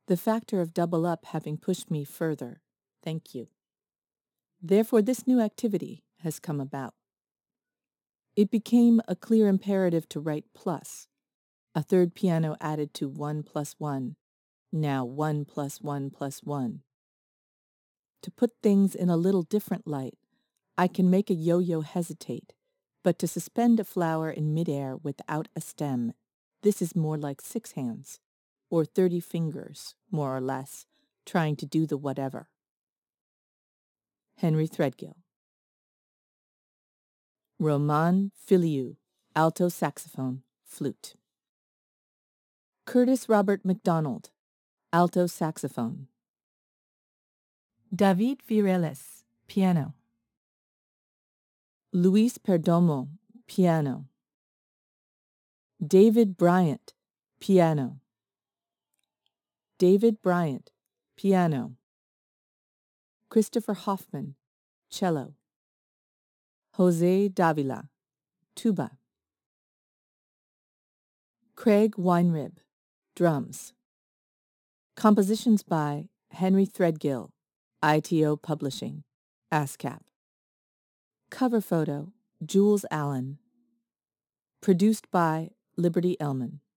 the factor of double up having pushed me further. Thank you. Therefore, this new activity has come about. It became a clear imperative to write plus, a third piano added to 1 plus 1, now 1 plus 1 plus 1. To put things in a little different light, I can make a yo-yo hesitate, but to suspend a flower in midair without a stem, this is more like 6 hands, or 30 fingers, more or less, trying to do the whatever. Henry Threadgill. Roman Filiu, alto saxophone, flute. Curtis Robert MacDonald, alto saxophone. David Vireles, piano. Luis Perdomo, piano. David Bryant, piano. David Bryant, piano. Christopher Hoffman, cello. Jose Davila, tuba. Craig Weinrib, drums. Compositions by Henry Threadgill, ITO Publishing, ASCAP. Cover photo, Jules Allen. Produced by Liberty Ellman.